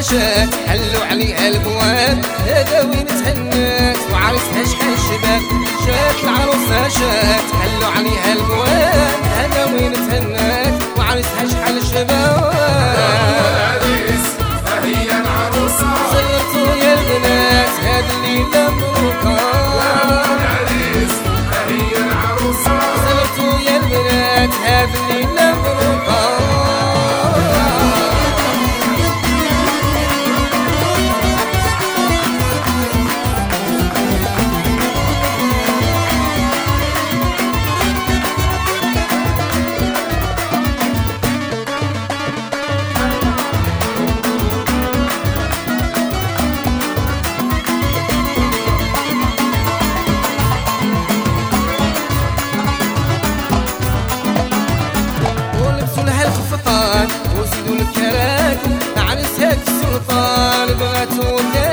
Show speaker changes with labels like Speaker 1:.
Speaker 1: فاشات حلوا عليها البواب هذا وين تهنات وعرسها شحال شباب جات العروسة جات حلوا عليها البواب هذا وين تهنات وعرسها شحال شباب
Speaker 2: العريس فهي العروسة
Speaker 1: صرتوا يا البنات هاد الليلة مبروكة
Speaker 2: العريس فهي العروسة
Speaker 1: صرتوا يا البنات هاد الليلة مبروكة وزيدوا الكراكب عرسها السلطان بغاتو